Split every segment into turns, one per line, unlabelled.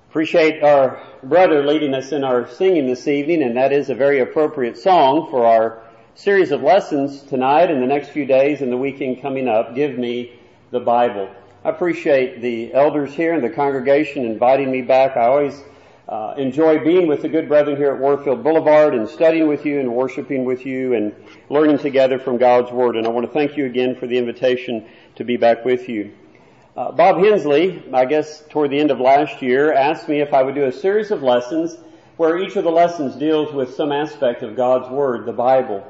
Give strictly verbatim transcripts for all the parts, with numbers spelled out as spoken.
Appreciate our brother leading us in our singing this evening, and that is a very appropriate song for our series of lessons tonight and the next few days and the weekend coming up. Give me the Bible. I appreciate the elders here and the congregation inviting me back. I always uh, enjoy being with the good brethren here at Warfield Boulevard and studying with you and worshiping with you and learning together from God's Word. And I want to thank you again for the invitation to be back with you. Uh, Bob Hensley, I guess toward the end of last year, asked me if I would do a series of lessons where each of the lessons deals with some aspect of God's Word, the Bible.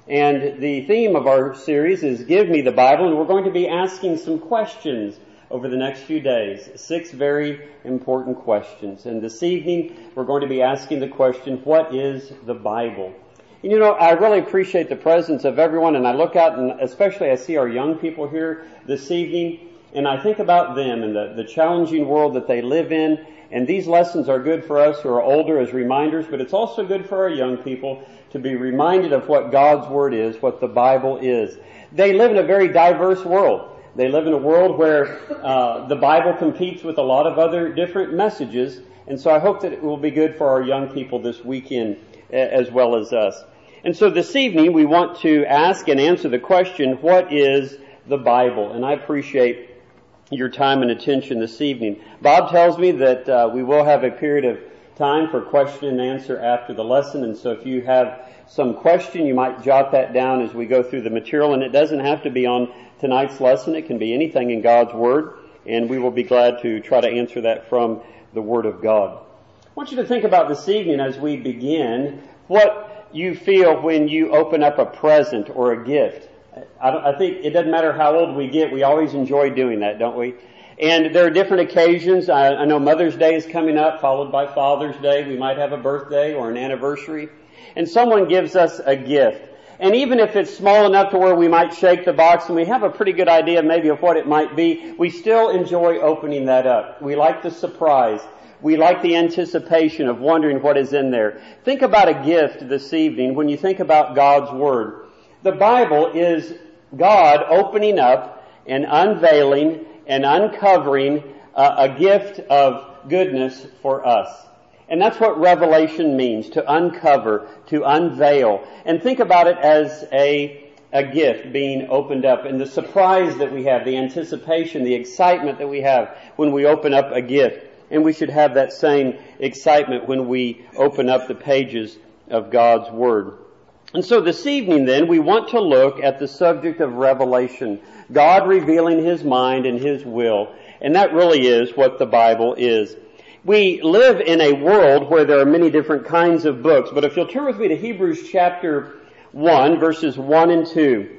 And the theme of our series is Give Me the Bible, and we're going to be asking some questions over the next few days. Six very important questions. And this evening, we're going to be asking the question, what is the Bible? And you know, I really appreciate the presence of everyone, and I look out and especially I see our young people here this evening, and I think about them and the, the challenging world that they live in. And these lessons are good for us who are older as reminders, but it's also good for our young people to be reminded of what God's Word is, what the Bible is. They live in a very diverse world. They live in a world where uh, the Bible competes with a lot of other different messages. And so I hope that it will be good for our young people this weekend as well as us. And so this evening we want to ask and answer the question, what is the Bible? And I appreciate your time and attention this evening. Bob tells me that uh, we will have a period of time for question and answer after the lesson, and so if you have some question, you might jot that down as we go through the material, and it doesn't have to be on tonight's lesson. It can be anything in God's Word, and we will be glad to try to answer that from the Word of God. I want you to think about this evening as we begin what you feel when you open up a present or a gift. I, don't, I think it doesn't matter how old we get, we always enjoy doing that, don't we? And there are different occasions. I, I know Mother's Day is coming up, followed by Father's Day. We might have a birthday or an anniversary. And someone gives us a gift. And even if it's small enough to where we might shake the box and we have a pretty good idea maybe of what it might be, we still enjoy opening that up. We like the surprise. We like the anticipation of wondering what is in there. Think about a gift this evening when you think about God's Word. The Bible is God opening up and unveiling and uncovering uh, a gift of goodness for us. And that's what revelation means, to uncover, to unveil. And think about it as a, a gift being opened up, and the surprise that we have, the anticipation, the excitement that we have when we open up a gift. And we should have that same excitement when we open up the pages of God's Word. And so this evening then, we want to look at the subject of revelation. God revealing His mind and His will. And that really is what the Bible is. We live in a world where there are many different kinds of books. But if you'll turn with me to Hebrews chapter one, verses one and two.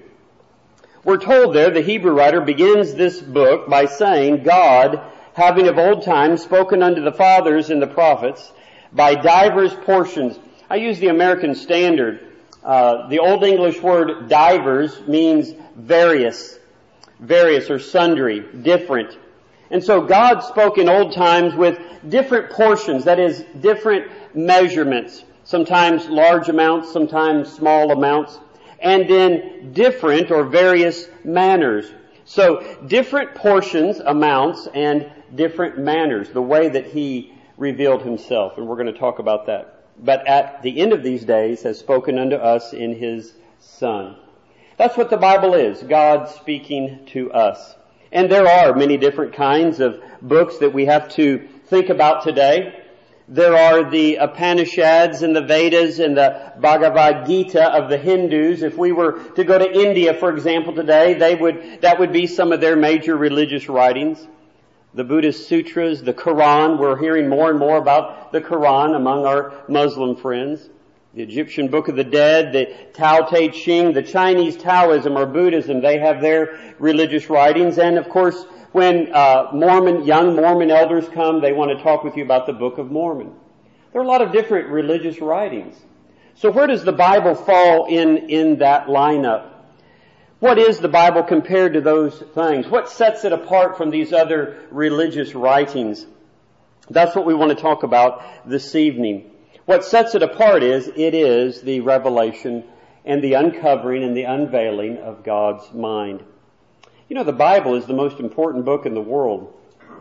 We're told there, the Hebrew writer begins this book by saying, God, having of old time spoken unto the fathers and the prophets, by divers portions. I use the American Standard. Uh, the Old English word divers means various, various or sundry, different. And so God spoke in old times with different portions, that is, different measurements, sometimes large amounts, sometimes small amounts, and in different or various manners. So different portions, amounts, and different manners, the way that He revealed Himself. And we're going to talk about that. But at the end of these days has spoken unto us in His Son. That's what the Bible is, God speaking to us. And there are many different kinds of books that we have to think about today. There are the Upanishads and the Vedas and the Bhagavad Gita of the Hindus. If we were to go to India, for example, today, they would, that would be some of their major religious writings. The Buddhist sutras, the Quran. We're hearing more and more about the Quran among our Muslim friends. The Egyptian Book of the Dead, the Tao Te Ching, the Chinese Taoism or Buddhism, they have their religious writings. And of course, when uh, Mormon, young Mormon elders come, they want to talk with you about the Book of Mormon. There are a lot of different religious writings. So where does the Bible fall in, in that lineup? What is the Bible compared to those things? What sets it apart from these other religious writings? That's what we want to talk about this evening. What sets it apart is, it is the revelation and the uncovering and the unveiling of God's mind. You know, the Bible is the most important book in the world.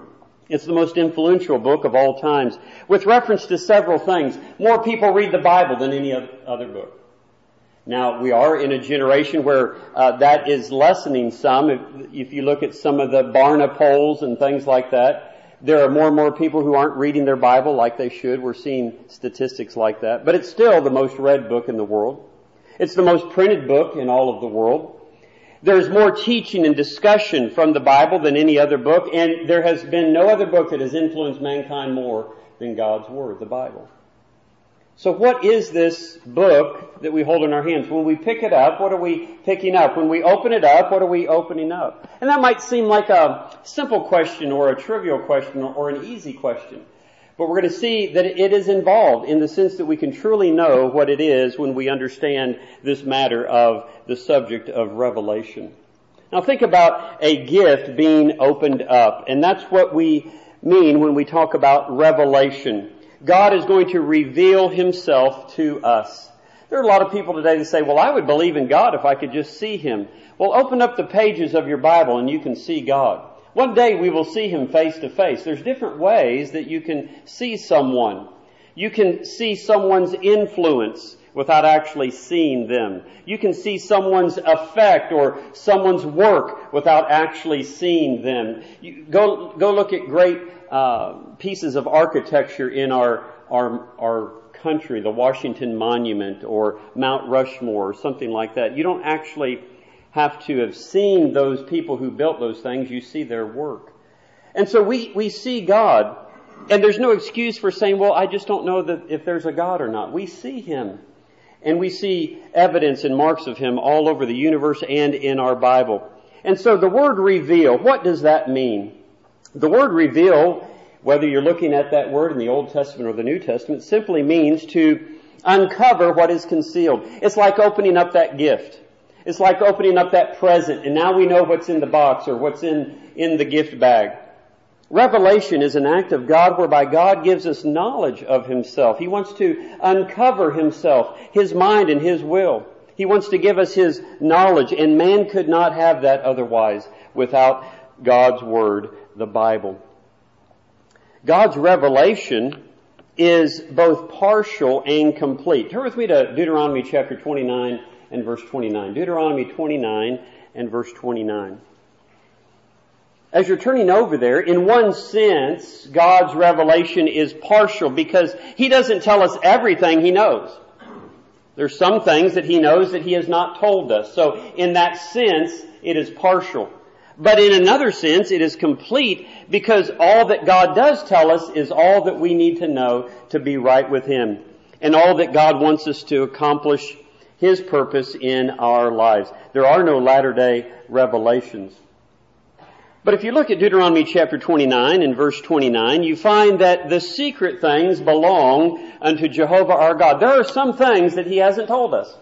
It's the most influential book of all times, with reference to several things. More people read the Bible than any other book. Now, we are in a generation where uh, that is lessening some. If, if you look at some of the Barna polls and things like that, there are more and more people who aren't reading their Bible like they should. We're seeing statistics like that. But it's still the most read book in the world. It's the most printed book in all of the world. There's more teaching and discussion from the Bible than any other book, and there has been no other book that has influenced mankind more than God's Word, the Bible. So what is this book that we hold in our hands? When we pick it up, what are we picking up? When we open it up, what are we opening up? And that might seem like a simple question or a trivial question or an easy question. But we're going to see that it is involved in the sense that we can truly know what it is when we understand this matter of the subject of revelation. Now think about a gift being opened up, and that's what we mean when we talk about revelation. God is going to reveal Himself to us. There are a lot of people today that say, well, I would believe in God if I could just see Him. Well, open up the pages of your Bible and you can see God. One day we will see Him face to face. There's different ways that you can see someone. You can see someone's influence without actually seeing them. You can see someone's effect or someone's work without actually seeing them. You go, go look at great uh, pieces of architecture in our, our, our country, the Washington Monument or Mount Rushmore or something like that. You don't actually have to have seen those people who built those things. You see their work. And so we, we see God, and there's no excuse for saying, well, I just don't know that if there's a God or not. We see Him. And we see evidence and marks of Him all over the universe and in our Bible. And so the word reveal, what does that mean? The word reveal, whether you're looking at that word in the Old Testament or the New Testament, simply means to uncover what is concealed. It's like opening up that gift. It's like opening up that present, and now we know what's in the box or what's in, in the gift bag. Revelation is an act of God whereby God gives us knowledge of Himself. He wants to uncover Himself, His mind and His will. He wants to give us His knowledge, and man could not have that otherwise without God's Word, the Bible. God's revelation is both partial and complete. Turn with me to Deuteronomy chapter twenty-nine and verse twenty-nine. Deuteronomy twenty-nine and verse twenty-nine. As you're turning over there, in one sense, God's revelation is partial because He doesn't tell us everything He knows. There's some things that He knows that He has not told us. So in that sense, it is partial. But in another sense, it is complete because all that God does tell us is all that we need to know to be right with Him. And all that God wants us to accomplish His purpose in our lives. There are no latter-day revelations. But if you look at Deuteronomy chapter twenty-nine and verse twenty-nine, you find that the secret things belong unto Jehovah our God. There are some things that He hasn't told us.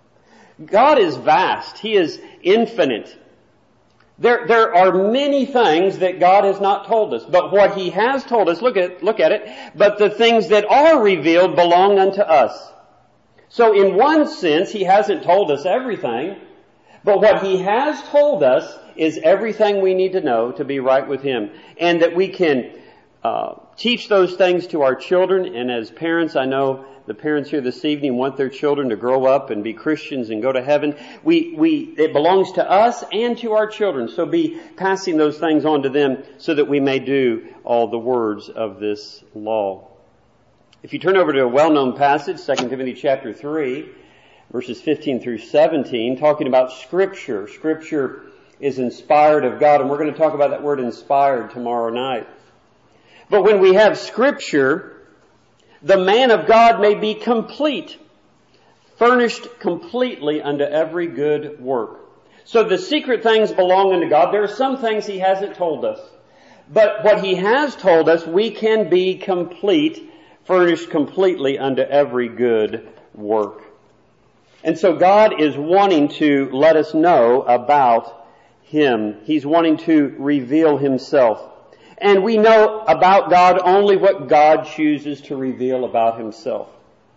God is vast. He is infinite. There, there are many things that God has not told us. But what He has told us, look at, look at it, but the things that are revealed belong unto us. So in one sense, He hasn't told us everything, but what He has told us is everything we need to know to be right with Him. And that we can uh, teach those things to our children. And as parents, I know the parents here this evening want their children to grow up and be Christians and go to heaven. We, we, it belongs to us and to our children. So be passing those things on to them so that we may do all the words of this law. If you turn over to a well-known passage, Second Timothy chapter three, verses fifteen through seventeen, talking about Scripture. Scripture is inspired of God, and we're going to talk about that word inspired tomorrow night. But when we have Scripture, the man of God may be complete, furnished completely unto every good work. So the secret things belong unto God. There are some things He hasn't told us. But what He has told us, we can be complete, furnished completely unto every good work. And so God is wanting to let us know about Him. He's wanting to reveal Himself. And we know about God only what God chooses to reveal about Himself.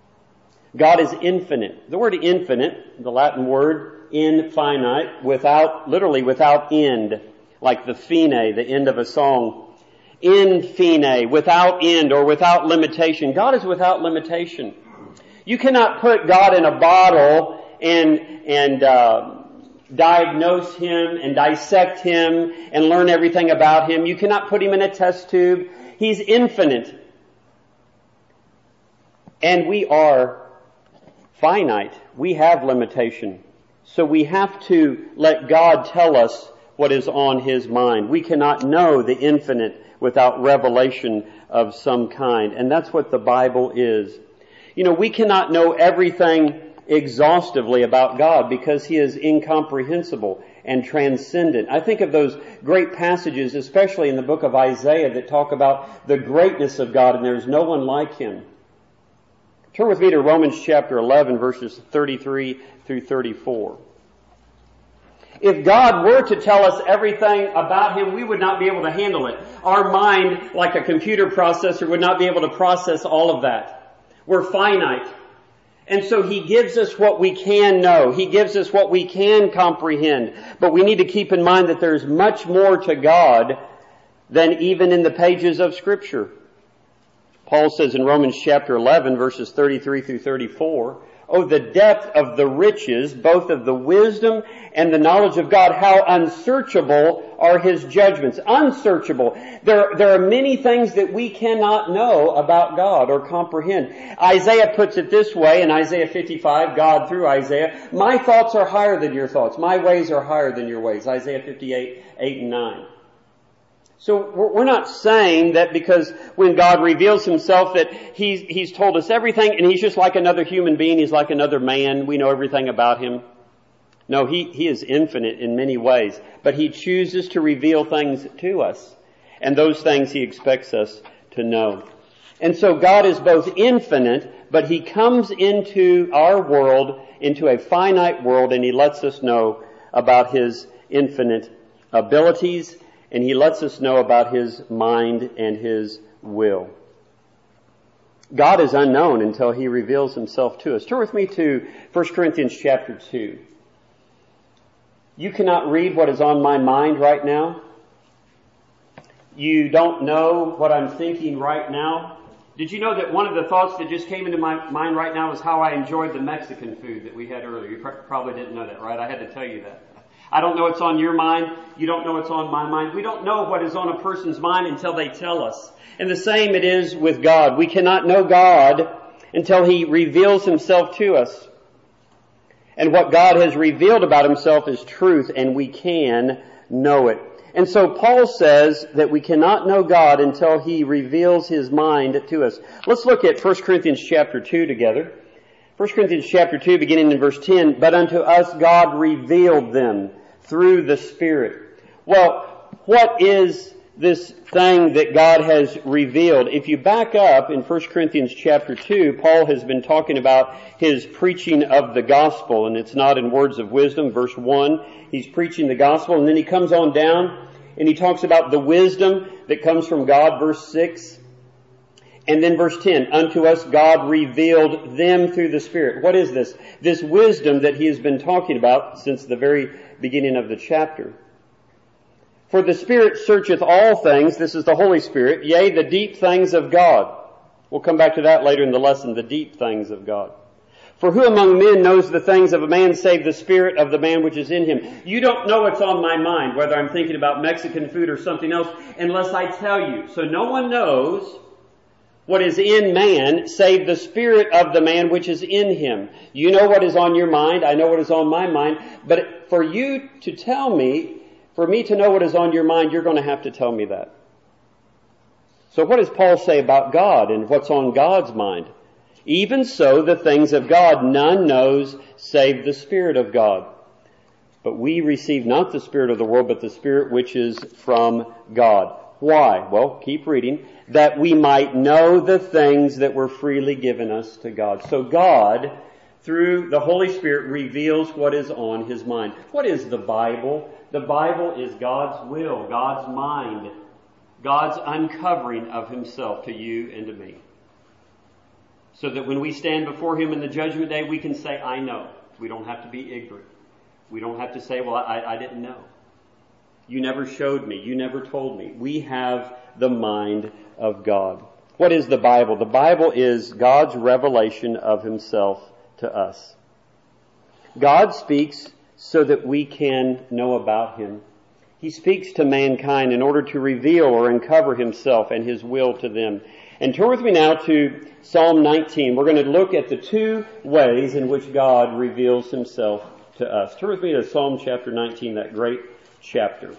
God is infinite. The word infinite, the Latin word infinite, without, literally without end, like the fine, the end of a song. In fine, without end or without limitation. God is without limitation. You cannot put God in a bottle and, and, uh, diagnose Him and dissect Him and learn everything about Him. You cannot put Him in a test tube. He's infinite. And we are finite. We have limitation. So we have to let God tell us what is on His mind. We cannot know the infinite without revelation of some kind. And that's what the Bible is. You know, we cannot know everything exhaustively about God because He is incomprehensible and transcendent. I think of those great passages, especially in the book of Isaiah, that talk about the greatness of God and there's no one like Him. Turn with me to Romans chapter eleven, verses thirty-three through thirty-four. If God were to tell us everything about Him, we would not be able to handle it. Our mind, like a computer processor, would not be able to process all of that. We're finite. And so He gives us what we can know. He gives us what we can comprehend. But we need to keep in mind that there's much more to God than even in the pages of Scripture. Paul says in Romans chapter eleven, verses thirty-three through thirty-four, "Oh, the depth of the riches, both of the wisdom and the knowledge of God, how unsearchable are His judgments." Unsearchable. There, there are many things that we cannot know about God or comprehend. Isaiah puts it this way in Isaiah fifty-five, God through Isaiah, "My thoughts are higher than your thoughts. My ways are higher than your ways." Isaiah fifty-eight, eight and nine. So we're not saying that because when God reveals Himself that He's, He's told us everything and He's just like another human being, He's like another man, we know everything about Him. No, He, He is infinite in many ways, but He chooses to reveal things to us. And those things He expects us to know. And so God is both infinite, but He comes into our world, into a finite world, and He lets us know about His infinite abilities, and He lets us know about His mind and His will. God is unknown until He reveals Himself to us. Turn with me to First Corinthians chapter two. You cannot read what is on my mind right now. You don't know what I'm thinking right now. Did you know that one of the thoughts that just came into my mind right now is how I enjoyed the Mexican food that we had earlier? You pr- probably didn't know that, right? I had to tell you that. I don't know what's on your mind. You don't know what's on my mind. We don't know what is on a person's mind until they tell us. And the same it is with God. We cannot know God until He reveals Himself to us. And what God has revealed about Himself is truth, and we can know it. And so Paul says that we cannot know God until He reveals His mind to us. Let's look at First Corinthians chapter two together. First Corinthians chapter two, beginning in verse ten, "But unto us God revealed them through the Spirit." Well, what is this thing that God has revealed? If you back up in First Corinthians chapter two, Paul has been talking about his preaching of the gospel, and it's not in words of wisdom. Verse one, he's preaching the gospel, and then he comes on down and he talks about the wisdom that comes from God, verse six. And then verse ten, "Unto us God revealed them through the Spirit." What is this? This wisdom that he has been talking about since the very beginning of the chapter. "For the Spirit searcheth all things," this is the Holy Spirit, "yea, the deep things of God." We'll come back to that later in the lesson, the deep things of God. "For who among men knows the things of a man save the spirit of the man which is in him?" You don't know what's on my mind, whether I'm thinking about Mexican food or something else, unless I tell you. So no one knows what is in man, save the spirit of the man which is in him. You know what is on your mind. I know what is on my mind. But for you to tell me, for me to know what is on your mind, you're going to have to tell me that. So what does Paul say about God and what's on God's mind? "Even so, the things of God none knows save the Spirit of God. But we receive not the spirit of the world, but the Spirit which is from God." Why? Well, keep reading. "That we might know the things that were freely given us to God." So God, through the Holy Spirit, reveals what is on His mind. What is the Bible? The Bible is God's will, God's mind, God's uncovering of Himself to you and to me. So that when we stand before Him in the judgment day, we can say, "I know." We don't have to be ignorant. We don't have to say, "Well, I, I didn't know." You never showed me. You never told me. We have the mind of God. What is the Bible? The Bible is God's revelation of Himself to us. God speaks so that we can know about Him. He speaks to mankind in order to reveal or uncover Himself and His will to them. And turn with me now to Psalm nineteen. We're going to look at the two ways in which God reveals Himself to us. Turn with me to Psalm chapter nineteen, that great chapter.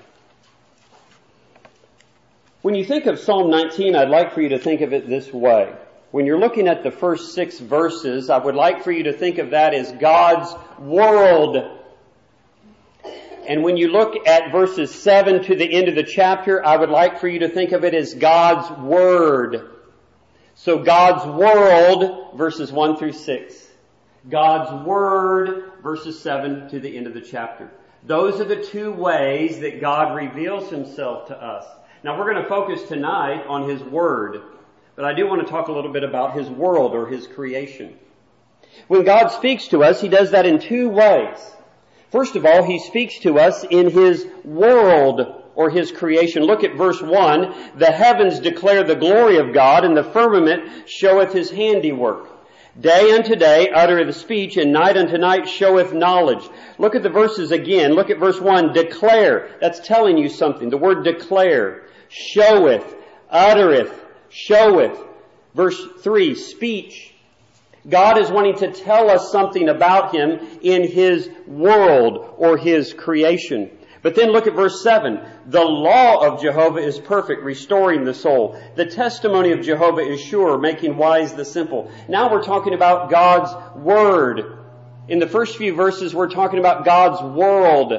When you think of Psalm nineteen, I'd like for you to think of it this way. When you're looking at the first six verses, I would like for you to think of that as God's world. And when you look at verses seven to the end of the chapter, I would like for you to think of it as God's Word. So God's world, verses one through six. God's Word, verses seven to the end of the chapter. Those are the two ways that God reveals Himself to us. Now we're going to focus tonight on His Word. But I do want to talk a little bit about His world or His creation. When God speaks to us, He does that in two ways. First of all, He speaks to us in His world or His creation. Look at verse one. The heavens declare the glory of God, and the firmament showeth His handiwork. Day unto day uttereth speech, and night unto night showeth knowledge. Look at the verses again. Look at verse one. Declare. That's telling you something. The word declare. Showeth. Uttereth. Showeth. Verse three. Speech. God is wanting to tell us something about Him in His world or His creation. But then look at verse seven. The law of Jehovah is perfect, restoring the soul. The testimony of Jehovah is sure, making wise the simple. Now we're talking about God's Word. In the first few verses, we're talking about God's world.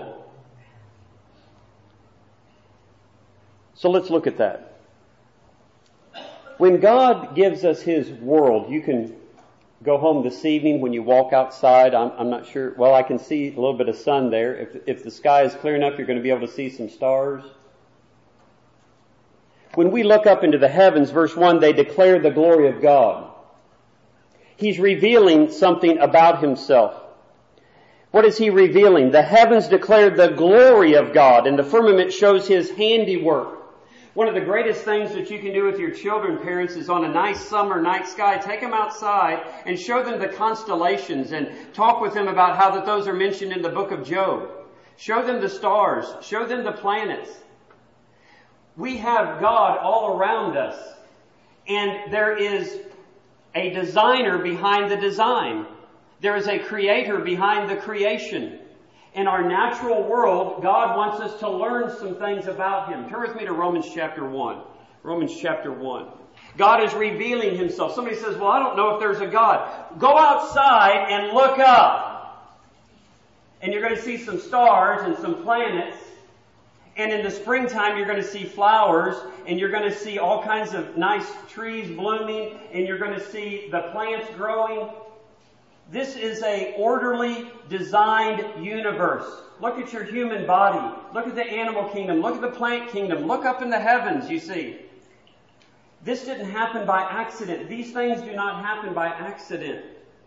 So let's look at that. When God gives us His world, you can go home this evening when you walk outside. I'm, I'm not sure. Well, I can see a little bit of sun there. If, if the sky is clear enough, you're going to be able to see some stars. When we look up into the heavens, verse one, they declare the glory of God. He's revealing something about Himself. What is He revealing? The heavens declare the glory of God, and the firmament shows His handiwork. One of the greatest things that you can do with your children, parents, is on a nice summer night sky, take them outside and show them the constellations and talk with them about how that those are mentioned in the book of Job. Show them the stars. Show them the planets. We have God all around us, and there is a designer behind the design. There is a creator behind the creation. In our natural world, God wants us to learn some things about Him. Turn with me to Romans chapter one. Romans chapter one. God is revealing Himself. Somebody says, well, I don't know if there's a God. Go outside and look up. And you're going to see some stars and some planets. And in the springtime, you're going to see flowers. And you're going to see all kinds of nice trees blooming. And you're going to see the plants growing. This is a orderly, designed universe. Look at your human body. Look at the animal kingdom. Look at the plant kingdom. Look up in the heavens, you see. This didn't happen by accident. These things do not happen by accident.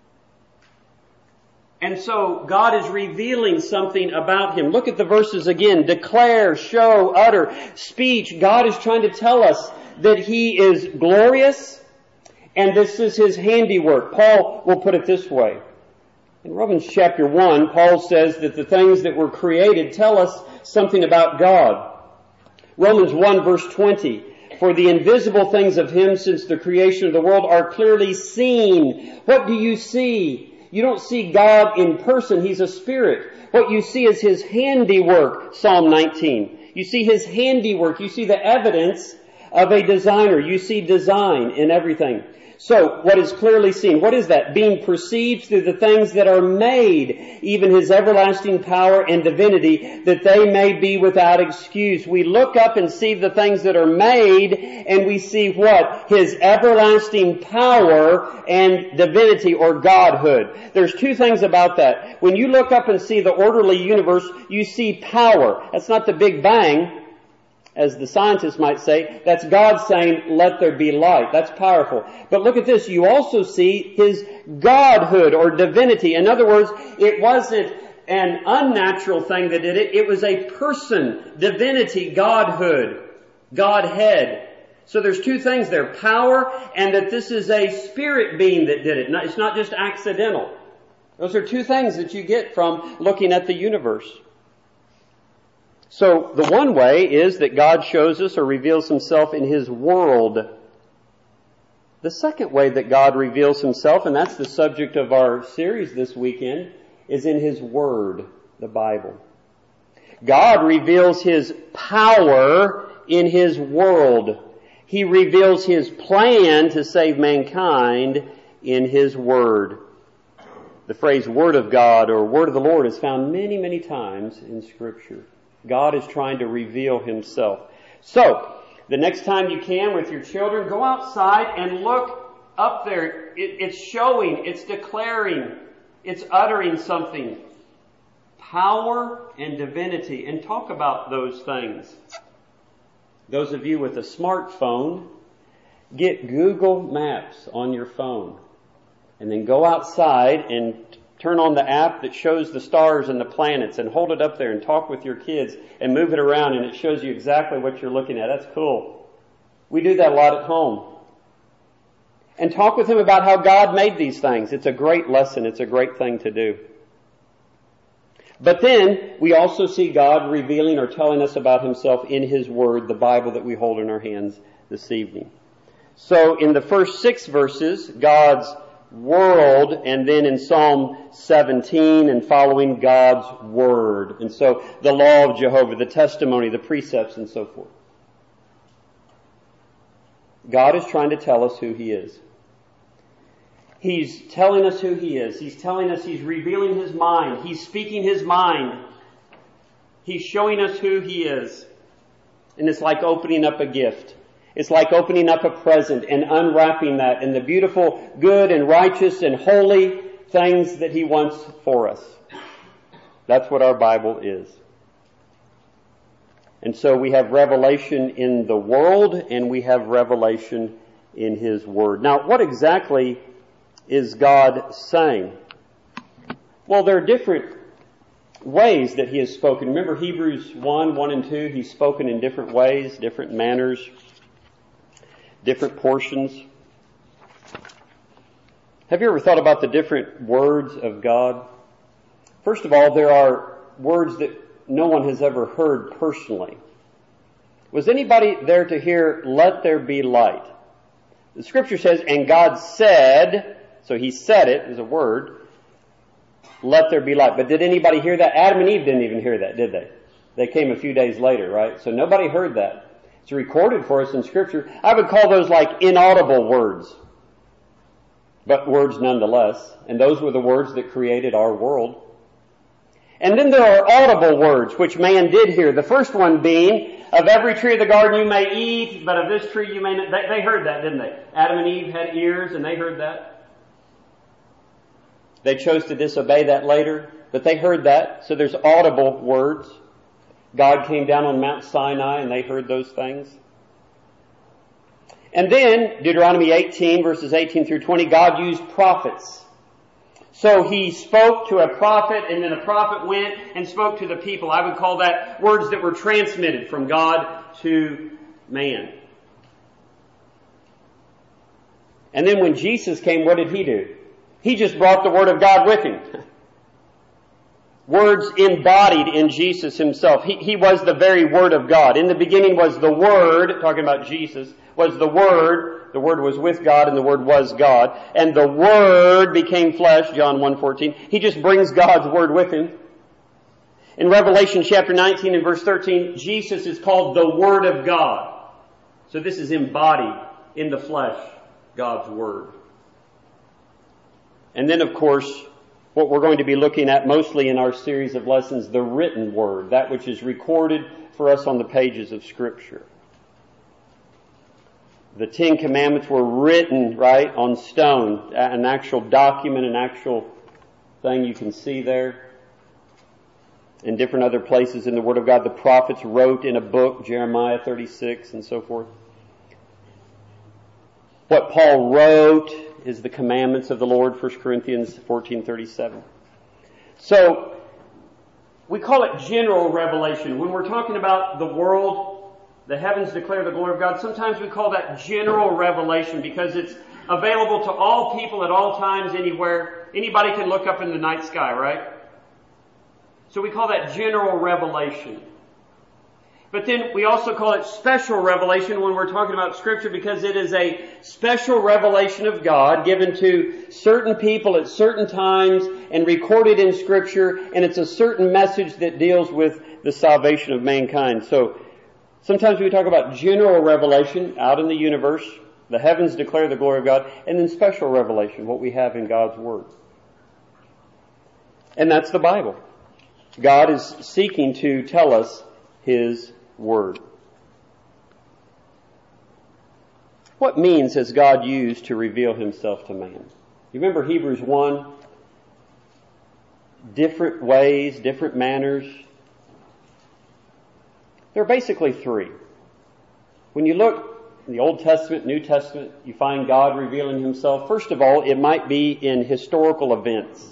And so God is revealing something about Him. Look at the verses again. Declare, show, utter, speech. God is trying to tell us that He is glorious. And this is His handiwork. Paul will put it this way. In Romans chapter one, Paul says that the things that were created tell us something about God. Romans one verse twenty. For the invisible things of Him since the creation of the world are clearly seen. What do you see? You don't see God in person. He's a spirit. What you see is His handiwork, Psalm nineteen. You see His handiwork. You see the evidence of a designer. You see design in everything. So, what is clearly seen? What is that? Being perceived through the things that are made, even His everlasting power and divinity, that they may be without excuse. We look up and see the things that are made, and we see what? His everlasting power and divinity or godhood. There's two things about that. When you look up and see the orderly universe, you see power. That's not the Big Bang, as the scientists might say. That's God saying, let there be light. That's powerful. But look at this. You also see His godhood or divinity. In other words, it wasn't an unnatural thing that did it. It was a person, divinity, godhood, Godhead. So there's two things there, power and that this is a spirit being that did it. It's not just accidental. Those are two things that you get from looking at the universe. So the one way is that God shows us or reveals Himself in His world. The second way that God reveals Himself, and that's the subject of our series this weekend, is in His Word, the Bible. God reveals His power in His world. He reveals His plan to save mankind in His Word. The phrase Word of God or Word of the Lord is found many, many times in Scripture. God is trying to reveal Himself. So, the next time you can with your children, go outside and look up there. It, it's showing, it's declaring, it's uttering something. Power and divinity. And talk about those things. Those of you with a smartphone, get Google Maps on your phone. And then go outside and turn on the app that shows the stars and the planets and hold it up there and talk with your kids and move it around and it shows you exactly what you're looking at. That's cool. We do that a lot at home. And talk with them about how God made these things. It's a great lesson. It's a great thing to do. But then we also see God revealing or telling us about Himself in His Word, the Bible that we hold in our hands this evening. So in the first six verses, God's world, and then in Psalm seventeen and following, God's Word. And so the law of Jehovah, the testimony, the precepts, and so forth. God is trying to tell us who He is. He's telling us who He is. He's telling us He's revealing His mind. He's speaking His mind. He's showing us who He is. And it's like opening up a gift. It's like opening up a present and unwrapping that and the beautiful, good and righteous and holy things that He wants for us. That's what our Bible is. And so we have revelation in the world and we have revelation in His Word. Now, what exactly is God saying? Well, there are different ways that He has spoken. Remember Hebrews one, one and two, He's spoken in different ways, different manners, different portions. Have you ever thought about the different words of God? First of all, there are words that no one has ever heard personally. Was anybody there to hear, "Let there be light"? The Scripture says, and God said, so He said it as a word, "Let there be light." But did anybody hear that? Adam and Eve didn't even hear that, did they? They came a few days later, right? So nobody heard that. It's recorded for us in Scripture. I would call those like inaudible words, but words nonetheless. And those were the words that created our world. And then there are audible words, which man did hear. The first one being, "Of every tree of the garden you may eat, but of this tree you may not." They, they heard that, didn't they? Adam and Eve had ears and they heard that. They chose to disobey that later, but they heard that. So there's audible words. God came down on Mount Sinai and they heard those things. And then, Deuteronomy eighteen, verses eighteen through twenty, God used prophets. So He spoke to a prophet and then a prophet went and spoke to the people. I would call that words that were transmitted from God to man. And then when Jesus came, what did He do? He just brought the Word of God with Him. Words embodied in Jesus Himself. He, he was the very Word of God. In the beginning was the Word, talking about Jesus, was the Word. The Word was with God and the Word was God. And the Word became flesh, John one fourteen. He just brings God's Word with Him. In Revelation chapter nineteen and verse thirteen, Jesus is called the Word of God. So this is embodied in the flesh, God's Word. And then, of course, what we're going to be looking at mostly in our series of lessons, the written Word, that which is recorded for us on the pages of Scripture. The Ten Commandments were written, right, on stone, an actual document, an actual thing you can see there. In different other places in the Word of God, the prophets wrote in a book, Jeremiah thirty-six and so forth. What Paul wrote is the commandments of the Lord, First Corinthians fourteen thirty-seven. So, We call it general revelation. When we're talking about the world, the heavens declare the glory of God, sometimes we call that general revelation because it's available to all people at all times, anywhere. Anybody can look up in the night sky, right? So we call that general revelation. But then we also call it special revelation when we're talking about Scripture because it is a special revelation of God given to certain people at certain times and recorded in Scripture, and it's a certain message that deals with the salvation of mankind. So sometimes we talk about general revelation out in the universe, the heavens declare the glory of God, and then special revelation, what we have in God's Word. And that's the Bible. God is seeking to tell us His Word. What means has God used to reveal Himself to man? You remember Hebrews one? Different ways, different manners. There are basically three. When you look in the Old Testament, New Testament, you find God revealing Himself. First of all, it might be in historical events.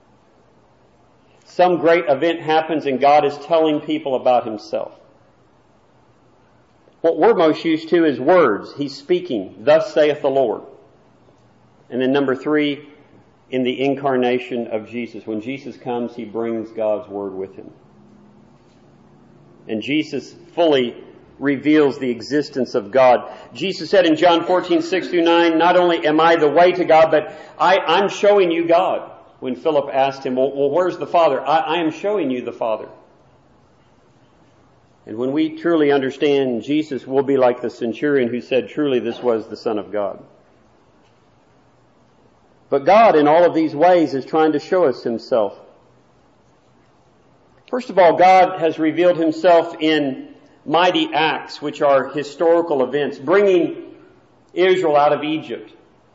Some great event happens and God is telling people about Himself. What we're most used to is words. He's speaking, thus saith the Lord. And then number three, in the incarnation of Jesus. When Jesus comes, He brings God's Word with Him. And Jesus fully reveals the existence of God. Jesus said in John fourteen, six through nine, not only am I the way to God, but I, I'm showing you God. When Philip asked Him, well, well where's the Father? I, I am showing you the Father. And when we truly understand Jesus, we'll be like the centurion who said, truly this was the Son of God. But God, in all of these ways, is trying to show us Himself. First of all, God has revealed Himself in mighty acts, which are historical events, bringing Israel out of Egypt.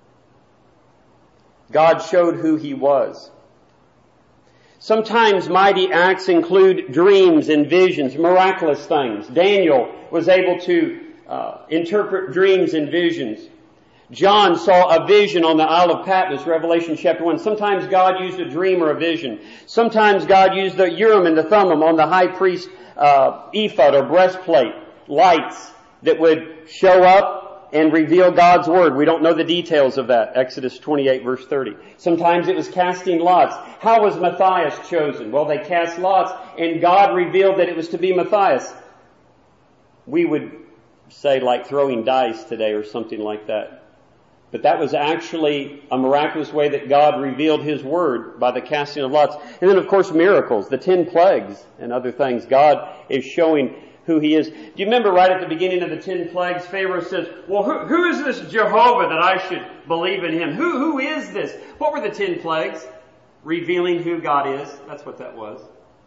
God showed who He was. Sometimes mighty acts include dreams and visions, miraculous things. Daniel was able to uh, interpret dreams and visions. John saw a vision on the Isle of Patmos, Revelation chapter one. Sometimes God used a dream or a vision. Sometimes God used the Urim and the Thummim on the high priest's uh, ephod or breastplate, lights that would show up and reveal God's Word. We don't know the details of that. Exodus twenty-eight verse thirty. Sometimes it was casting lots. How was Matthias chosen? Well, they cast lots and God revealed that it was to be Matthias. We would say like throwing dice today or something like that. But that was actually a miraculous way that God revealed His Word by the casting of lots. And then of course miracles, the ten plagues and other things. God is showing who He is. Do you remember right at the beginning of the ten plagues, Pharaoh says, well, who, who is this Jehovah that I should believe in Him? Who, who is this? What were the ten plagues? Revealing who God is. That's what that was.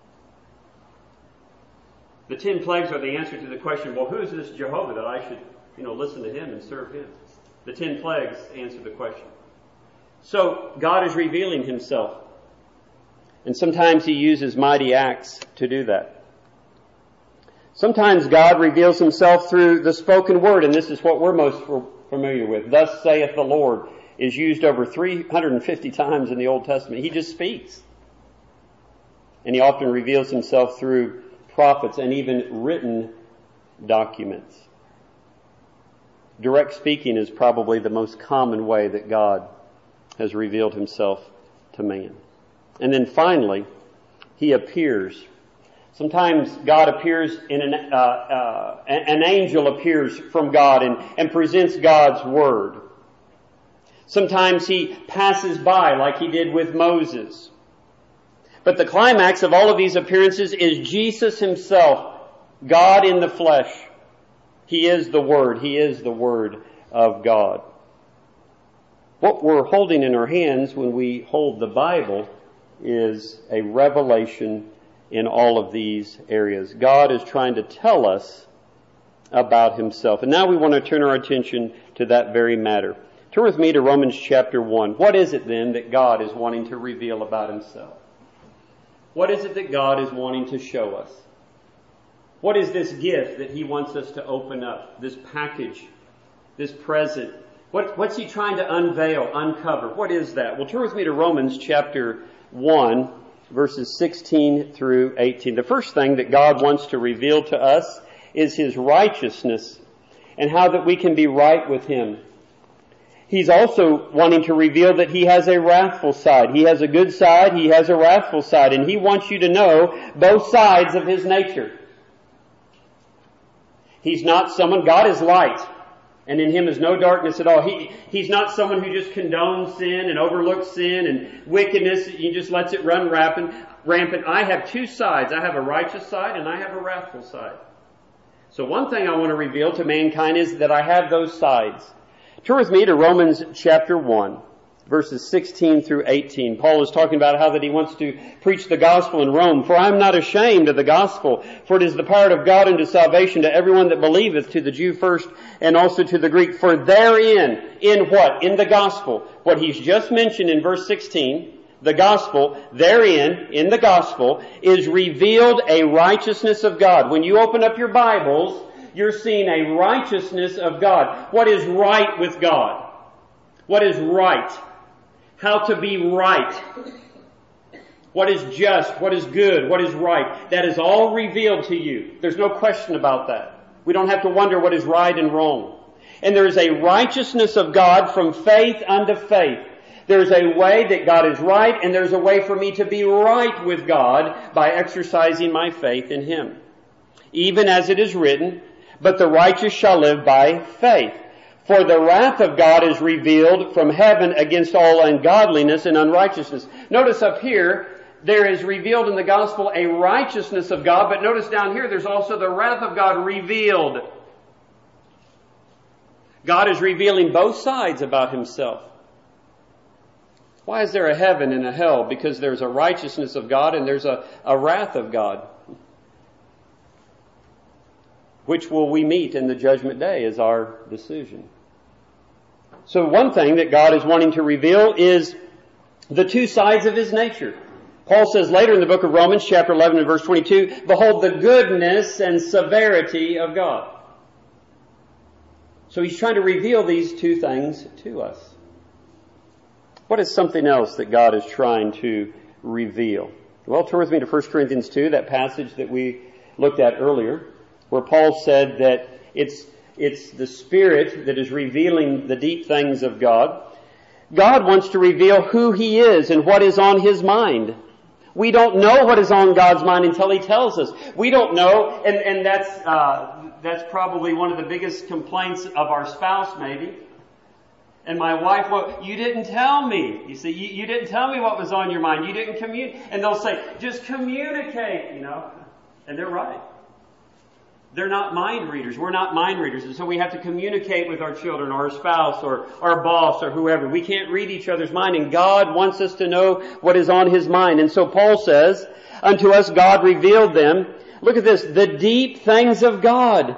The ten plagues are the answer to the question, well, who is this Jehovah that I should, you know, listen to Him and serve Him? The ten plagues answer the question. So, God is revealing Himself. And sometimes He uses mighty acts to do that. Sometimes God reveals Himself through the spoken word, and this is what we're most familiar with. Thus saith the Lord is used over three hundred fifty times in the Old Testament. He just speaks. And He often reveals Himself through prophets and even written documents. Direct speaking is probably the most common way that God has revealed Himself to man. And then finally, He appears. Sometimes God appears in an, uh, uh, an angel appears from God and, and presents God's Word. Sometimes He passes by like He did with Moses. But the climax of all of these appearances is Jesus Himself, God in the flesh. He is the Word. He is the Word of God. What we're holding in our hands when we hold the Bible is a revelation in all of these areas. God is trying to tell us about Himself. And now we want to turn our attention to that very matter. Turn with me to Romans chapter one. What is it then that God is wanting to reveal about Himself? What is it that God is wanting to show us? What is this gift that He wants us to open up? This package, this present. What, what's He trying to unveil, uncover? What is that? Well, turn with me to Romans chapter one, verses sixteen through eighteen. The first thing that God wants to reveal to us is His righteousness and how that we can be right with Him. He's also wanting to reveal that He has a wrathful side. He has a good side, He has a wrathful side, and He wants you to know both sides of His nature. He's not someone, God is light, and in Him is no darkness at all. He, he's not someone who just condones sin and overlooks sin and wickedness. He just lets it run rampant. rampant. I have two sides. I have a righteous side and I have a wrathful side. So one thing I want to reveal to mankind is that I have those sides. Turn with me to Romans chapter one, verses sixteen through eighteen. Paul is talking about how that he wants to preach the gospel in Rome. For I am not ashamed of the gospel, for it is the power of God unto salvation to everyone that believeth, to the Jew first and also to the Greek. For therein, in what? In the gospel. What he's just mentioned in verse sixteen, the gospel, therein, in the gospel, is revealed a righteousness of God. When you open up your Bibles, you're seeing a righteousness of God. What is right with God? What is right? How to be right. What is just? What is good? What is right? That is all revealed to you. There's no question about that. We don't have to wonder what is right and wrong. And there is a righteousness of God from faith unto faith. There's a way that God is right, and there's a way for me to be right with God by exercising my faith in Him. Even as it is written, but the righteous shall live by faith. For the wrath of God is revealed from heaven against all ungodliness and unrighteousness. Notice up here, there is revealed in the gospel a righteousness of God, but notice down here there's also the wrath of God revealed. God is revealing both sides about Himself. Why is there a heaven and a hell? Because there's a righteousness of God and there's a, a wrath of God. Which will we meet in the judgment day is our decision. So one thing that God is wanting to reveal is the two sides of His nature. Paul says later in the book of Romans, chapter eleven and verse twenty-two, behold the goodness and severity of God. So He's trying to reveal these two things to us. What is something else that God is trying to reveal? Well, turn with me to First Corinthians two, that passage that we looked at earlier, where Paul said that it's it's the Spirit that is revealing the deep things of God. God wants to reveal who He is and what is on His mind. We don't know what is on God's mind until He tells us. We don't know, and, and that's uh, that's probably one of the biggest complaints of our spouse, maybe. And my wife, well, you didn't tell me. You see, you, you didn't tell me what was on your mind. You didn't communicate. And they'll say, just communicate, you know. And they're right. They're not mind readers. We're not mind readers. And so we have to communicate with our children or our spouse or our boss or whoever. We can't read each other's mind. And God wants us to know what is on His mind. And so Paul says, unto us God revealed them. Look at this. The deep things of God.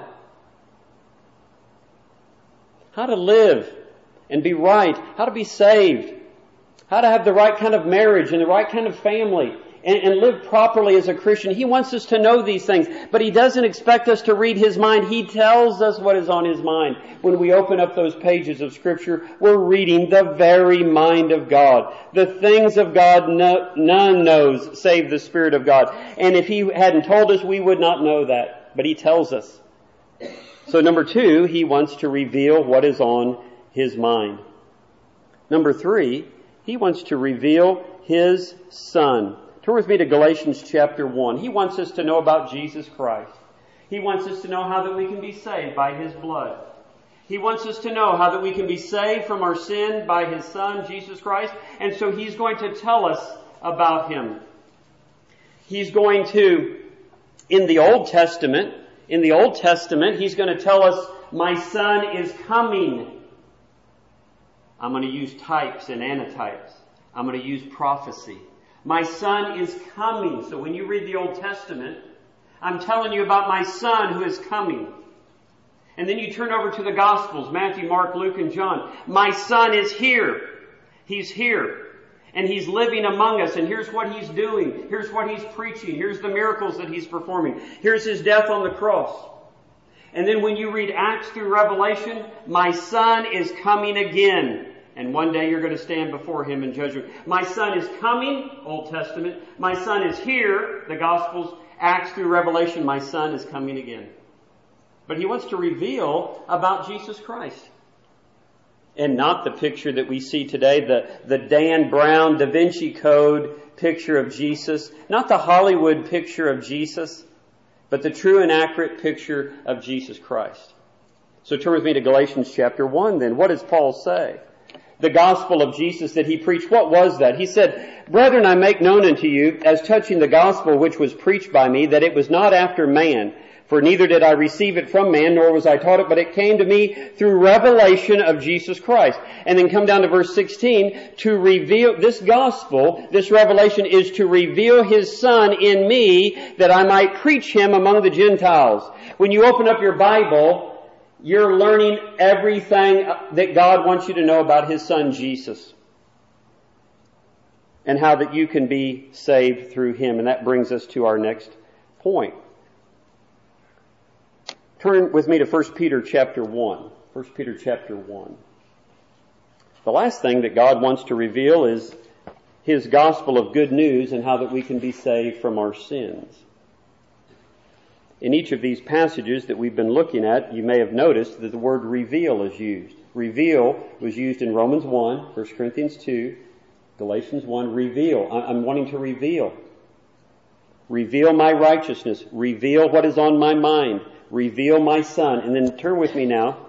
How to live and be right. How to be saved. How to have the right kind of marriage and the right kind of family. And, and live properly as a Christian. He wants us to know these things. But He doesn't expect us to read His mind. He tells us what is on His mind. When we open up those pages of Scripture, we're reading the very mind of God. The things of God no, none knows save the Spirit of God. And if He hadn't told us, we would not know that. But He tells us. So number two, He wants to reveal what is on His mind. Number three, He wants to reveal His Son. Turn with me to Galatians chapter one. He wants us to know about Jesus Christ. He wants us to know how that we can be saved by His blood. He wants us to know how that we can be saved from our sin by His Son, Jesus Christ. And so He's going to tell us about Him. He's going to, in the Old Testament, in the Old Testament, He's going to tell us, my Son is coming. I'm going to use types and antitypes. I'm going to use prophecy. My Son is coming. So when you read the Old Testament, I'm telling you about my Son who is coming. And then you turn over to the Gospels, Matthew, Mark, Luke, and John. My Son is here. He's here. And He's living among us. And here's what He's doing. Here's what He's preaching. Here's the miracles that He's performing. Here's His death on the cross. And then when you read Acts through Revelation, my Son is coming again. And one day you're going to stand before Him in judgment. My Son is coming, Old Testament. My Son is here, the Gospels, Acts through Revelation. My Son is coming again. But He wants to reveal about Jesus Christ. And not the picture that we see today, the, the Dan Brown Da Vinci Code picture of Jesus. Not the Hollywood picture of Jesus, but the true and accurate picture of Jesus Christ. So turn with me to Galatians chapter one then. What does Paul say? The gospel of Jesus that he preached, what was that? He said, Brethren, I make known unto you, as touching the gospel which was preached by me, that it was not after man. For neither did I receive it from man, nor was I taught it, but it came to me through revelation of Jesus Christ. And then come down to verse sixteen, to reveal, this gospel, this revelation is to reveal His Son in me, that I might preach Him among the Gentiles. When you open up your Bible, you're learning everything that God wants you to know about His Son Jesus. And how that you can be saved through Him. And that brings us to our next point. Turn with me to First Peter chapter one. First Peter chapter one. The last thing that God wants to reveal is His gospel of good news and how that we can be saved from our sins. In each of these passages that we've been looking at, you may have noticed that the word reveal is used. Reveal was used in Romans one, First Corinthians two, Galatians one. Reveal. I'm wanting to reveal. Reveal my righteousness. Reveal what is on my mind. Reveal my Son. And then turn with me now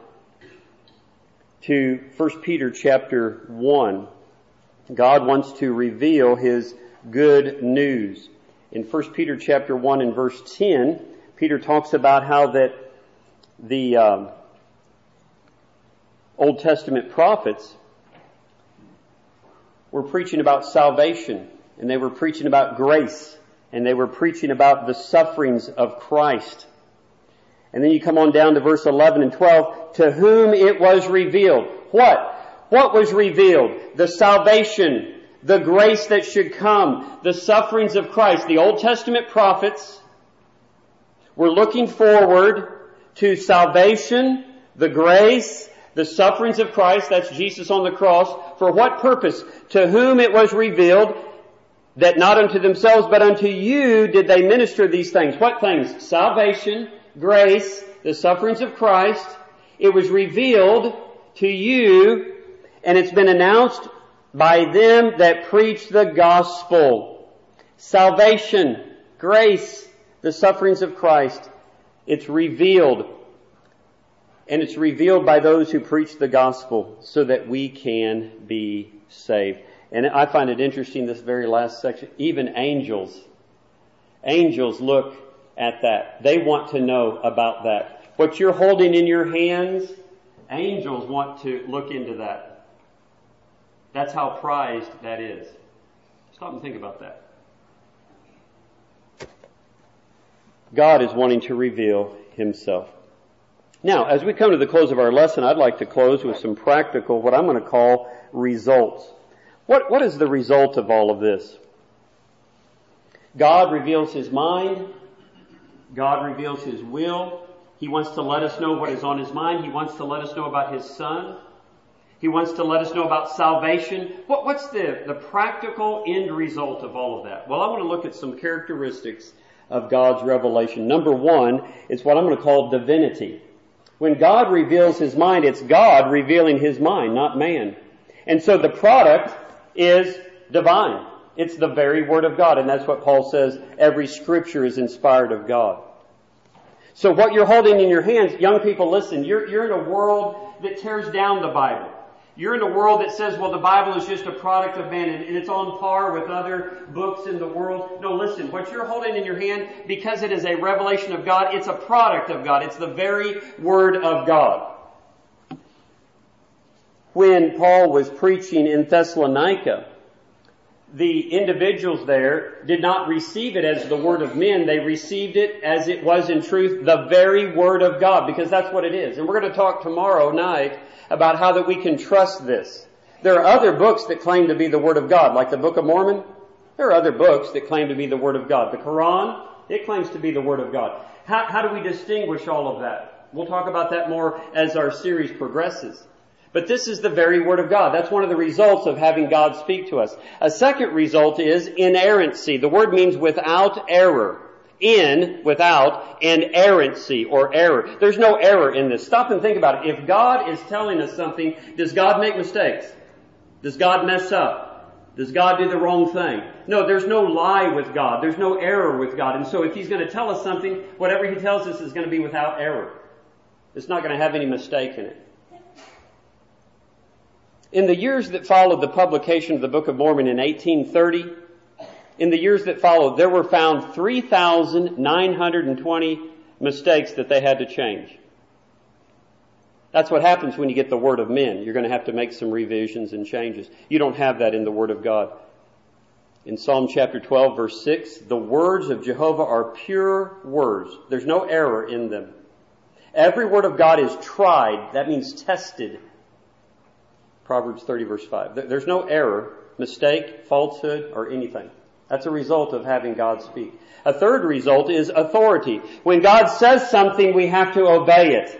to First Peter chapter one. God wants to reveal His good news. In First Peter chapter one and verse ten, Peter talks about how that the um, Old Testament prophets were preaching about salvation, and they were preaching about grace, and they were preaching about the sufferings of Christ. And then you come on down to verse eleven and twelve, to whom it was revealed. What? What was revealed? The salvation, the grace that should come, the sufferings of Christ. The Old Testament prophets were looking forward to salvation, the grace, the sufferings of Christ, that's Jesus on the cross. For what purpose? To whom it was revealed that not unto themselves, but unto you did they minister these things. What things? Salvation, grace, the sufferings of Christ. It was revealed to you, and it's been announced by them that preach the gospel. Salvation, grace, the sufferings of Christ. It's revealed. And it's revealed by those who preach the gospel so that we can be saved. And I find it interesting, this very last section, even angels, angels look at that. They want to know about that. What you're holding in your hands, angels want to look into that. That's how prized that is. Stop and think about that. God is wanting to reveal Himself. Now, as we come to the close of our lesson, I'd like to close with some practical, what I'm going to call results. What, what is the result of all of this? God reveals His mind. God reveals His will. He wants to let us know what is on His mind. He wants to let us know about His Son. He wants to let us know about salvation. What, what's the, the practical end result of all of that? Well, I want to look at some characteristics of God's revelation. Number one is what I'm going to call divinity. When God reveals His mind, it's God revealing His mind, not man. And so the product is divine. It's the very Word of God. And that's what Paul says, every Scripture is inspired of God. So what you're holding in your hands, young people, listen, you're, you're in a world that tears down the Bible. You're in a world that says, well, the Bible is just a product of man and it's on par with other books in the world. No, listen, what you're holding in your hand, because it is a revelation of God, it's a product of God. It's the very Word of God. When Paul was preaching in Thessalonica, the individuals there did not receive it as the word of men. They received it as it was in truth the very Word of God, because that's what it is. And we're going to talk tomorrow night about how that we can trust this. There are other books that claim to be the Word of God, like the Book of Mormon. There are other books that claim to be the Word of God. The Quran, it claims to be the Word of God. How, how do we distinguish all of that? We'll talk about that more as our series progresses. But this is the very Word of God. That's one of the results of having God speak to us. A second result is inerrancy. The word means without error. In, without, and errancy or error. There's no error in this. Stop and think about it. If God is telling us something, does God make mistakes? Does God mess up? Does God do the wrong thing? No, there's no lie with God. There's no error with God. And so if He's going to tell us something, whatever He tells us is going to be without error. It's not going to have any mistake in it. In the years that followed the publication of the Book of Mormon in eighteen thirty, in the years that followed, there were found three thousand nine hundred twenty mistakes that they had to change. That's what happens when you get the Word of men. You're going to have to make some revisions and changes. You don't have that in the Word of God. In Psalm chapter twelve, verse six, the words of Jehovah are pure words. There's no error in them. Every word of God is tried. That means tested. Proverbs thirty, verse five. There's no error, mistake, falsehood, or anything. That's a result of having God speak. A third result is authority. When God says something, we have to obey it.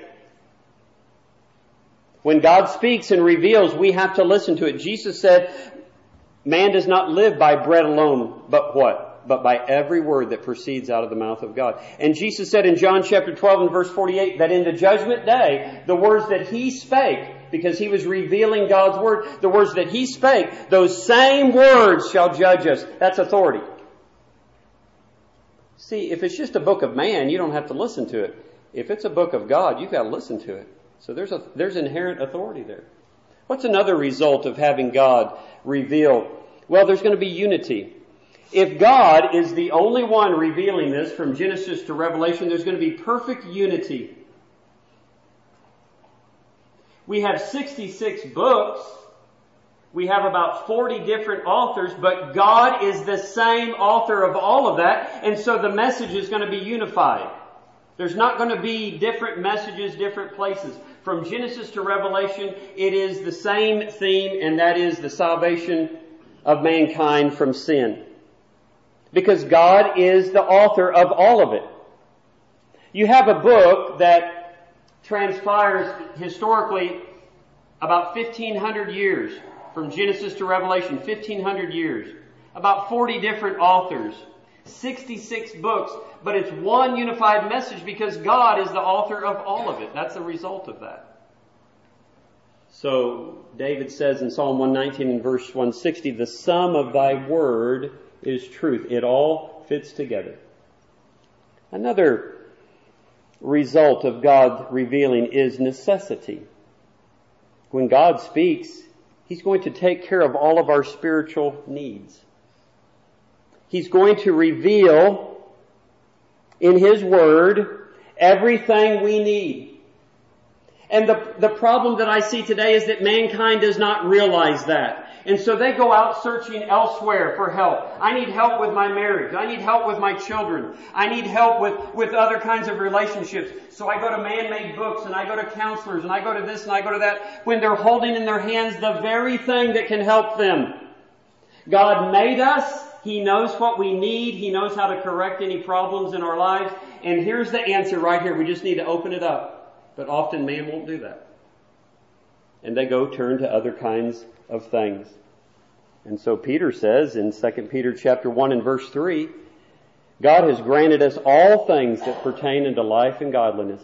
When God speaks and reveals, we have to listen to it. Jesus said, man does not live by bread alone, but what? But by every word that proceeds out of the mouth of God. And Jesus said in John chapter twelve and verse forty-eight that in the judgment day, the words that He spake, because He was revealing God's Word, the words that He spake, those same words shall judge us. That's authority. See, if it's just a book of man, you don't have to listen to it. If it's a book of God, you've got to listen to it. So there's a, there's inherent authority there. What's another result of having God reveal? Well, there's going to be unity. If God is the only one revealing this from Genesis to Revelation, there's going to be perfect unity. We have sixty-six books. We have about forty different authors, but God is the same author of all of that, and so the message is going to be unified. There's not going to be different messages, different places. From Genesis to Revelation, it is the same theme, and that is the salvation of mankind from sin. Because God is the author of all of it. You have a book that transpires historically about fifteen hundred years. From Genesis to Revelation, fifteen hundred years. About forty different authors. sixty-six books. But it's one unified message because God is the author of all of it. That's a result of that. So David says in Psalm one nineteen and verse one sixty, the sum of thy word is truth. It all fits together. Another result of God revealing is necessity. When God speaks, He's going to take care of all of our spiritual needs. He's going to reveal in His Word everything we need. And the, the problem that I see today is that mankind does not realize that. And so they go out searching elsewhere for help. I need help with my marriage. I need help with my children. I need help with, with other kinds of relationships. So I go to man-made books and I go to counselors and I go to this and I go to that when they're holding in their hands the very thing that can help them. God made us. He knows what we need. He knows how to correct any problems in our lives. And here's the answer right here. We just need to open it up. But often man won't do that. And they go turn to other kinds of things. And so Peter says in Second Peter chapter one and verse three, God has granted us all things that pertain unto life and godliness.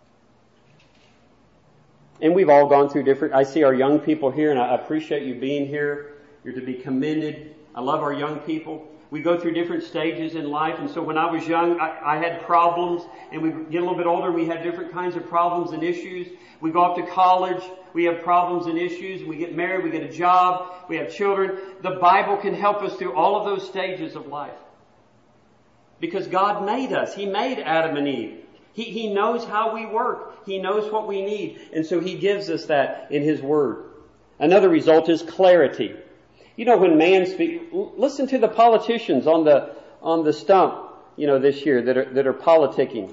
And we've all gone through different, I see our young people here and I appreciate you being here. You're to be commended. I love our young people. We go through different stages in life, and so when I was young, I, I had problems, and we get a little bit older, we have different kinds of problems and issues. We go off to college, we have problems and issues, we get married, we get a job, we have children. The Bible can help us through all of those stages of life. Because God made us. He made Adam and Eve. He, he knows how we work. He knows what we need, and so He gives us that in His Word. Another result is clarity. You know, when man speaks, listen to the politicians on the on the stump, you know, this year that are that are politicking.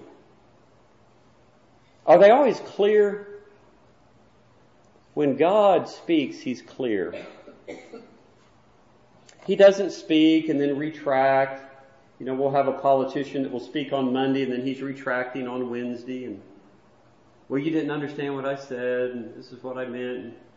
Are they always clear? When God speaks, He's clear. He doesn't speak and then retract. You know, we'll have a politician that will speak on Monday and then he's retracting on Wednesday. And, well, you didn't understand what I said, and this is what I meant.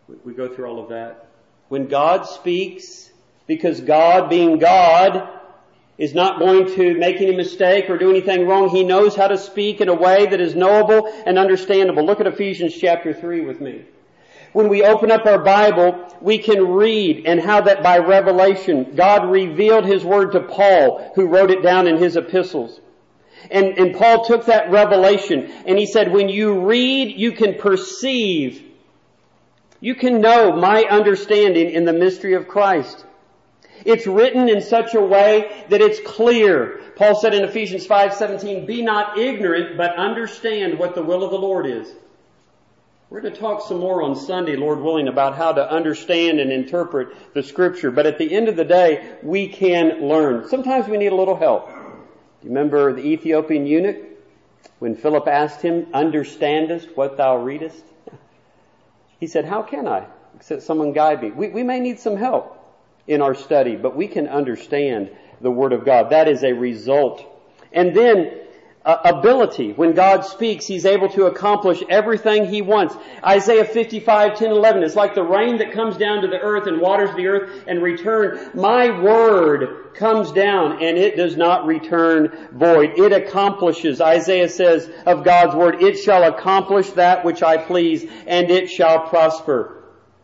We go through all of that. When God speaks, because God, being God, is not going to make any mistake or do anything wrong, He knows how to speak in a way that is knowable and understandable. Look at Ephesians chapter three with me. When we open up our Bible, we can read and how that by revelation, God revealed His Word to Paul, who wrote it down in his epistles. And, and Paul took that revelation and he said, when you read, you can perceive, you can know my understanding in the mystery of Christ. It's written in such a way that it's clear. Paul said in Ephesians five seventeen, be not ignorant, but understand what the will of the Lord is. We're going to talk some more on Sunday, Lord willing, about how to understand and interpret the Scripture. But at the end of the day, we can learn. Sometimes we need a little help. Do you remember the Ethiopian eunuch? When Philip asked him, understandest what thou readest? He said, how can I? Except someone guide me. We, we may need some help in our study, but we can understand the Word of God. That is a result. And then, uh, ability. When God speaks, He's able to accomplish everything He wants. Isaiah fifty-five, ten, eleven. It's like the rain that comes down to the earth and waters the earth and return. My Word comes down and it does not return void. It accomplishes, Isaiah says of God's Word, it shall accomplish that which I please, and it shall prosper.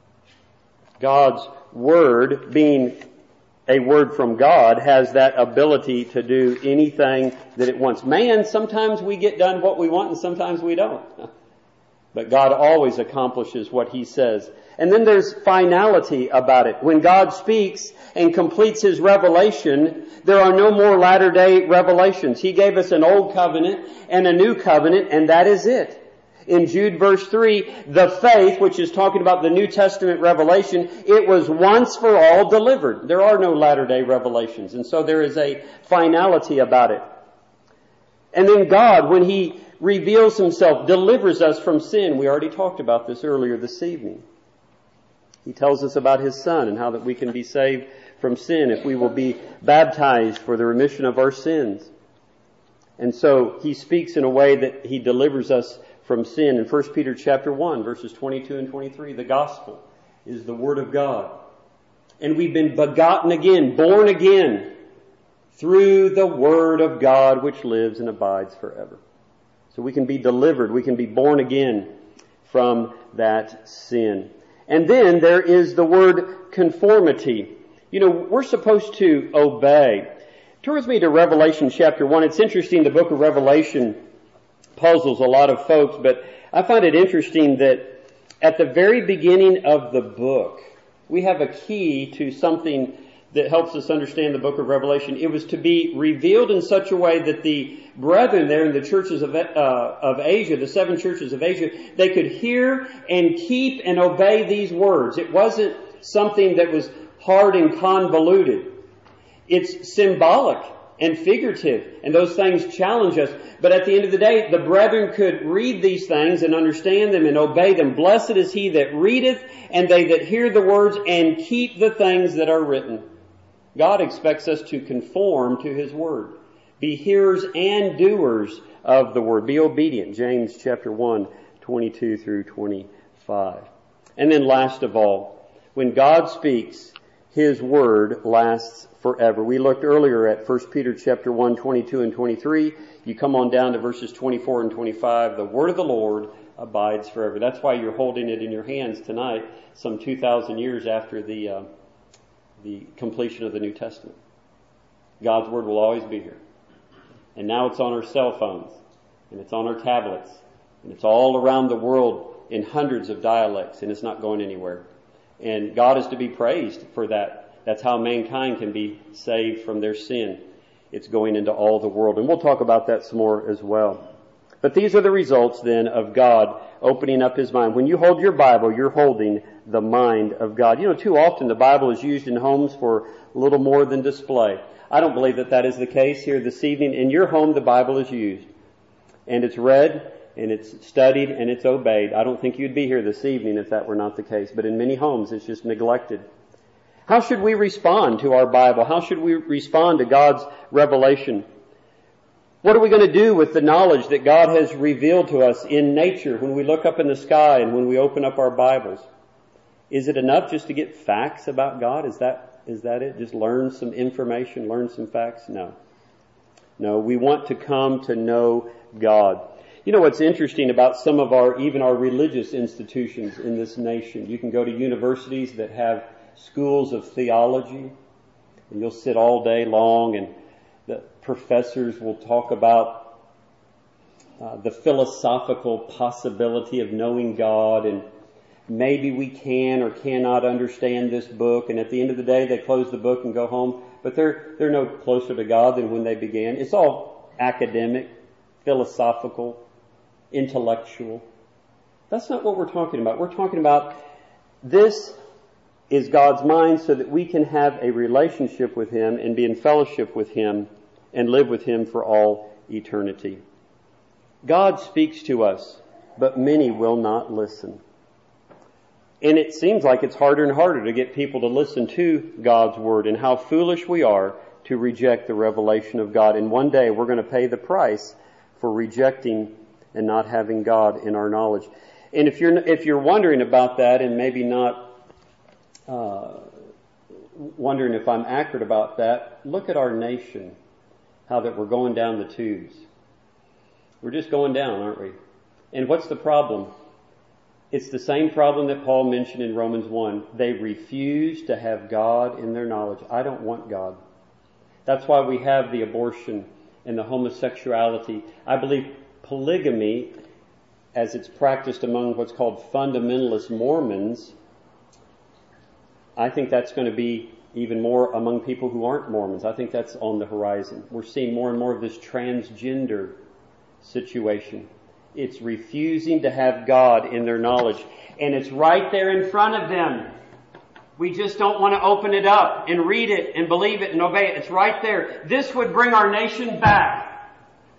God's Word, being a word from God, has that ability to do anything that it wants. Man, sometimes we get done what we want and sometimes we don't. But God always accomplishes what He says. And then there's finality about it. When God speaks and completes His revelation, there are no more latter-day revelations. He gave us an old covenant and a new covenant, and that is it. In Jude verse three, the faith, which is talking about the New Testament revelation, it was once for all delivered. There are no latter-day revelations, and so there is a finality about it. And then God, when He reveals Himself, delivers us from sin. We already talked about this earlier this evening. He tells us about His Son and how that we can be saved from sin if we will be baptized for the remission of our sins. And so He speaks in a way that He delivers us from sin. In First Peter chapter one, verses twenty-two and twenty-three, the gospel is the Word of God. And we've been begotten again, born again, through the Word of God which lives and abides forever. So we can be delivered, we can be born again from that sin. And then there is the word conformity. You know, we're supposed to obey. Turn with me to Revelation chapter one. It's interesting, the book of Revelation puzzles a lot of folks, but I find it interesting that at the very beginning of the book, we have a key to something that helps us understand the book of Revelation. It was to be revealed in such a way that the brethren there in the churches of, uh, of Asia, the seven churches of Asia, they could hear and keep and obey these words. It wasn't something that was hard and convoluted. It's symbolic and figurative, and those things challenge us. But at the end of the day, the brethren could read these things and understand them and obey them. Blessed is he that readeth, and they that hear the words and keep the things that are written. God expects us to conform to His Word. Be hearers and doers of the Word. Be obedient. James chapter one, twenty-two through twenty-five. And then last of all, when God speaks, His Word lasts forever. We looked earlier at First Peter chapter one, twenty-two and twenty-three. You come on down to verses twenty-four and twenty-five. The Word of the Lord abides forever. That's why you're holding it in your hands tonight, some two thousand years after the uh, the completion of the New Testament. God's Word will always be here. And now it's on our cell phones, and it's on our tablets, and it's all around the world in hundreds of dialects, and it's not going anywhere. And God is to be praised for that. That's how mankind can be saved from their sin. It's going into all the world. And we'll talk about that some more as well. But these are the results then of God opening up His mind. When you hold your Bible, you're holding the mind of God. You know, too often the Bible is used in homes for little more than display. I don't believe that that is the case here this evening. In your home, the Bible is used. And it's read, and it's studied, and it's obeyed. I don't think you'd be here this evening if that were not the case. But in many homes, it's just neglected. How should we respond to our Bible? How should we respond to God's revelation? What are we going to do with the knowledge that God has revealed to us in nature when we look up in the sky and when we open up our Bibles? Is it enough just to get facts about God? Is that, is that it? Just learn some information, learn some facts? No. No, we want to come to know God. You know what's interesting about some of our, even our religious institutions in this nation? You can go to universities that have schools of theology, and you'll sit all day long and the professors will talk about uh, the philosophical possibility of knowing God, and maybe we can or cannot understand this book, and at the end of the day they close the book and go home, but they're they're no closer to God than when they began. It's all academic, philosophical, intellectual. That's not what we're talking about. We're talking about this is God's mind so that we can have a relationship with Him and be in fellowship with Him and live with Him for all eternity. God speaks to us, but many will not listen. And it seems like it's harder and harder to get people to listen to God's Word, and how foolish we are to reject the revelation of God. And one day we're going to pay the price for rejecting and not having God in our knowledge. And if you're if you're wondering about that, and maybe not uh, wondering if I'm accurate about that, look at our nation, how that we're going down the tubes. We're just going down, aren't we? And what's the problem? It's the same problem that Paul mentioned in Romans one. They refuse to have God in their knowledge. I don't want God. That's why we have the abortion and the homosexuality. I believe polygamy, as it's practiced among what's called fundamentalist Mormons, I think that's going to be even more among people who aren't Mormons. I think that's on the horizon. We're seeing more and more of this transgender situation. It's refusing to have God in their knowledge. And it's right there in front of them. We just don't want to open it up and read it and believe it and obey it. It's right there. This would bring our nation back.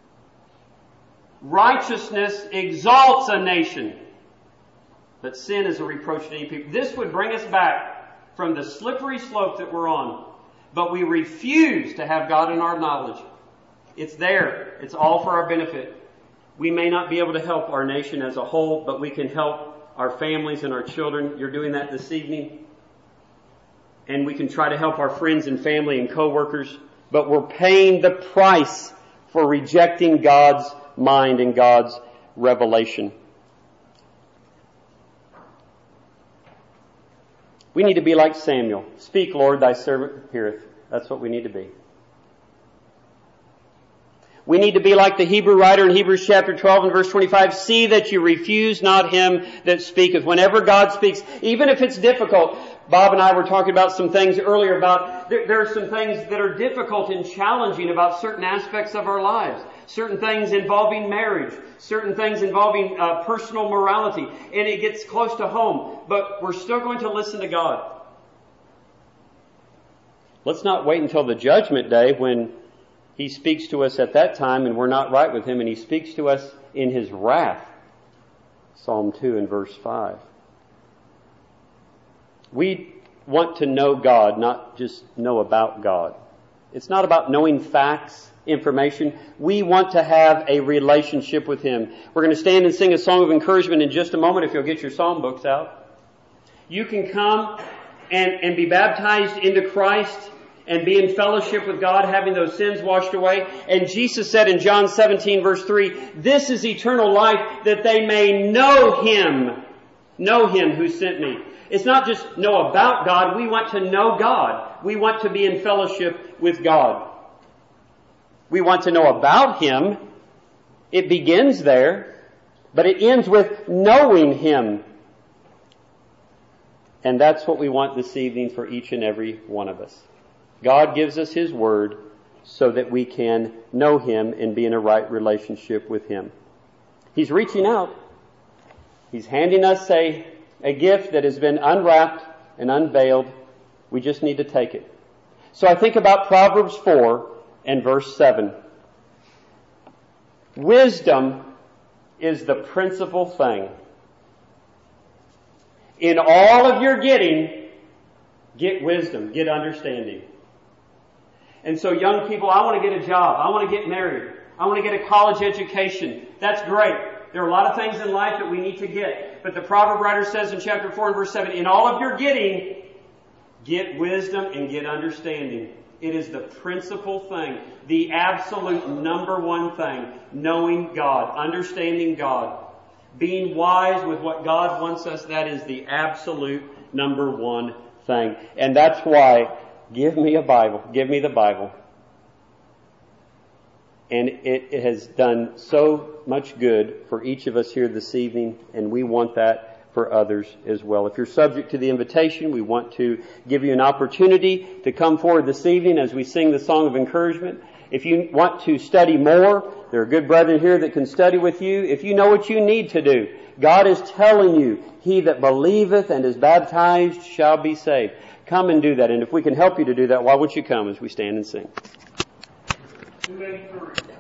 Righteousness exalts a nation, but sin is a reproach to any people. This would bring us back from the slippery slope that we're on. But we refuse to have God in our knowledge. It's there. It's all for our benefit. We may not be able to help our nation as a whole, but we can help our families and our children. You're doing that this evening. And we can try to help our friends and family and co-workers. But we're paying the price for rejecting God's mind and God's revelation. We need to be like Samuel. Speak, Lord, thy servant heareth. That's what we need to be. We need to be like the Hebrew writer in Hebrews chapter twelve and verse twenty-five. See that you refuse not him that speaketh. Whenever God speaks, even if it's difficult. Bob and I were talking about some things earlier about, there, there are some things that are difficult and challenging about certain aspects of our lives. Certain things involving marriage. Certain things involving uh, personal morality. And it gets close to home. But we're still going to listen to God. Let's not wait until the judgment day when He speaks to us at that time and we're not right with Him, and He speaks to us in His wrath. Psalm two and verse five. We want to know God, not just know about God. It's not about knowing facts, information. We want to have a relationship with Him. We're going to stand and sing a song of encouragement in just a moment if you'll get your psalm books out. You can come and, and be baptized into Christ and be in fellowship with God, having those sins washed away. And Jesus said in John seventeen verse three, this is eternal life, that they may know Him, know Him who sent me. It's not just know about God. We want to know God. We want to be in fellowship with God. We want to know about Him. It begins there, but it ends with knowing Him. And that's what we want this evening for each and every one of us. God gives us His Word so that we can know Him and be in a right relationship with Him. He's reaching out. He's handing us a, a gift that has been unwrapped and unveiled. We just need to take it. So I think about Proverbs four and verse seven. Wisdom is the principal thing. In all of your getting, get wisdom, get understanding. And so young people, I want to get a job. I want to get married. I want to get a college education. That's great. There are a lot of things in life that we need to get. But the proverb writer says in chapter four and verse seven, in all of your getting, get wisdom and get understanding. It is the principal thing, the absolute number one thing, knowing God, understanding God, being wise with what God wants us. That is the absolute number one thing. And that's why, give me a Bible, give me the Bible. And it, it has done so much good for each of us here this evening, and we want that for others as well. If you're subject to the invitation, we want to give you an opportunity to come forward this evening as we sing the song of encouragement. If you want to study more, there are good brethren here that can study with you. If you know what you need to do, God is telling you, he that believeth and is baptized shall be saved. Come and do that. And if we can help you to do that, why would you come as we stand and sing? two eighty-three